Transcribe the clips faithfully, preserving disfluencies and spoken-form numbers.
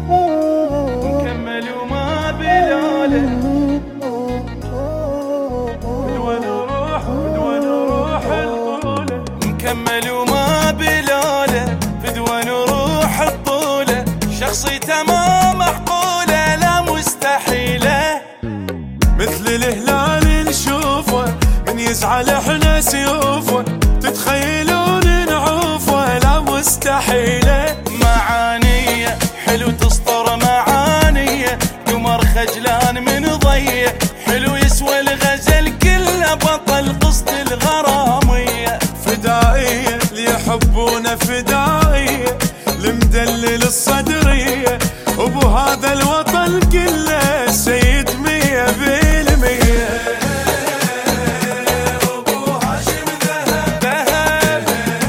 مكمل وما بلاله، بدون نروح بدون نروح الطولة. مكمل وما بلاله، بدون نروح الطولة. شخصيته ما محقولة لا مستحيلة، مثل الهلال نشوفه من يزعل احنا سيوفه. تتخيلون نعوفه لا مستحيلة. معانية حلو تسطر معانية، قمر خجلان من ضيه. حلو يسوى الغزل كله، بطل قصة الغرامية. فدائية اللي يحبونه فدائية، المدلل الصدرية. وبهذا الوطن كله سيد مية بالمية. ابو هاشم ذهب ذهب،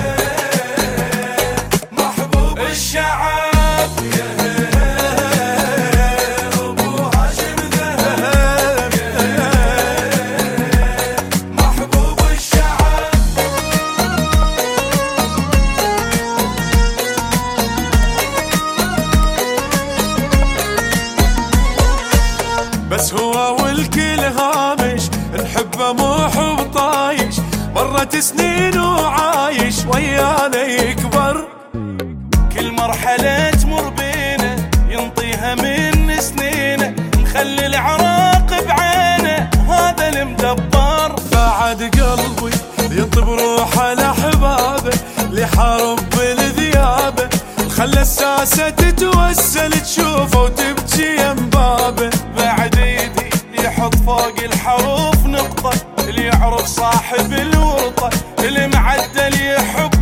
محبوب الشعب. ابو هاشم ذهب، محبوب الشعب. بس هو والكل هامش، نحبه مو حب طايش. مرت سنين وعايش ويانا يكبر. كل مرحلة تمر بينا ينطيها من سنينه، نخلي العراق بعينه هذا المدبر. بعد قلبي ينطب روحه لأحبابه، لحارب بالذيابه. خلى الساسة تتوسل تشوفه وتبكي ينبابه. بعد ايدي يحط فوق الحروف نقطة، اللي يعرف صاحب الورطة. المعدل يحب